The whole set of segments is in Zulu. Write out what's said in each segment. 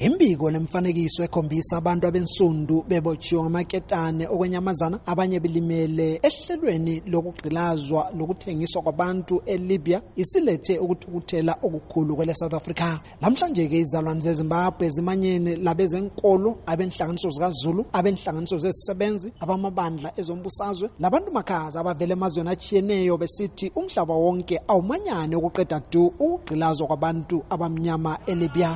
Imbiko lemfanekiso ekhombisa abantu abensundu bebotshiwe ngamaketane okwenyamazana abanye bilimele ehlelweni lokugqilazwa lokuthengiswa kwabantu eLibya isilethe ukuthukuthela okukhulu kwele South Africa. Namhlanje ke izalwane zeZimbabwe zimanyene labezenkolo, abenhlanganiso zikaZulu, abenhlanganiso zezisebenzi, abamabandla ezombusazwe, labantu makhaza abavele emazweni atshiyeneyo besithi umhlaba wonke awumanyane ukuqeda du ukugqilazwa kwabantu abamnyama eLibya.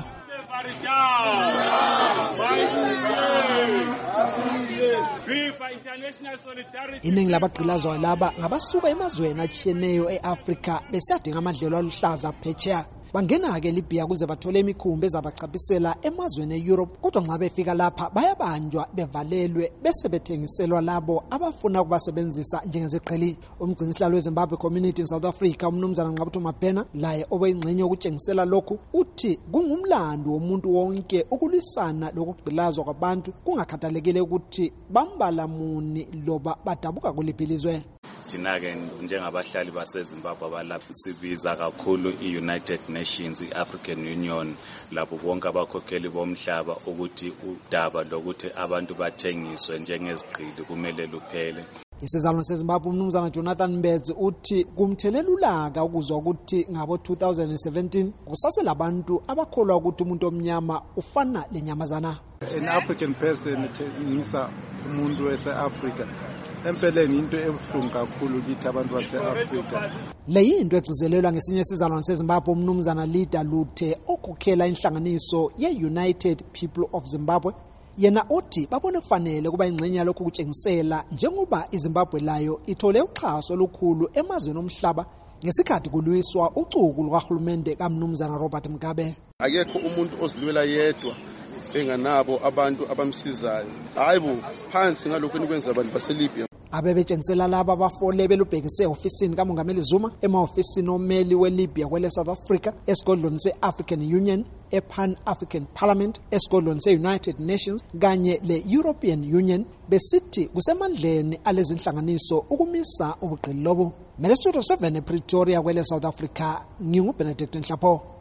Iningi labagqilazwa laba ngabasuka emazweni atshiyeneyo eAfrika besiyadinga amadlelo aluhlaza phetsheya. Bangena-ke eLibya kuze bathole imikhumbi ezabachapisela emazweni eEurope, kodwa nxa befika lapha bayabanjwa bevalelwe bese bethengiselwa labo abafuna ukubasebenzisa njengeziqheli. Umgcinisihlalo weZimbabwe Community in South Africa, umnumzana Ngqabutho Mabhena, laye obeyingxenye ukutshengisela lokhu, uthi kungumlando womuntu wonke ukulwisana lokugqilazwa kwabantu kungakhathalekile ukuthi bambala muni loba badabuka kuliphi ilizwe. Thina-ke njengabahlali baseZimbabwe abalapha sibiza kakhulu i-United Nations, i-African Union, lapho bonke abakhokheli bomhlaba ukuthi udaba lokuthi abantu bathengiswe njengezigqili kumele luphele. Isizalwane seZimbabwe umnumzana Jonathan Mbedzi uthi kumthelela ulaka ukuzwa ukuthi ngabo 2017 kusaselabantu abakholwa ukuthi umuntu omnyama ufana lenyamazana. An African person ethengisa umuntu wase-Africa empeleni into ebuhlungu kakhulu kithi abantu base-Afrika. Leyinto egcizelelwa ngesinye isizalwane seZimbabwe umnumzana Lida Luthe okhokhela inhlanganiso ye-United People of Zimbabwe. Yena uthi babone kufanele kuba ingxenye lokhu kutshengisela njengoba iZimbabwe layo ithole uxhaso olukhulu emazweni omhlaba ngesikhathi kulwiswa ucuku lukahulumende kaMnumzana Robert Mugabe. Akekho umuntu ozilwela yedwa enganabo abantu abamsizayo. Hayibo phansi ngalokho nikwenza abantu baseLibya. Abebetshengisela laba abafole belubhekise ofisini kaMongameli Zuma, ema-ofisini omeli weLibya kwele South Africa, esigodlweni se-African Union, ePan-African Parliament, esigodlweni se-United Nations kanye le-European Union, besithi kusemandleni alezi nhlanganiso ukumisa ubugqili lobu. Studio 7 ePretoria kwele South Africa, nginguBenedict Nhlapho.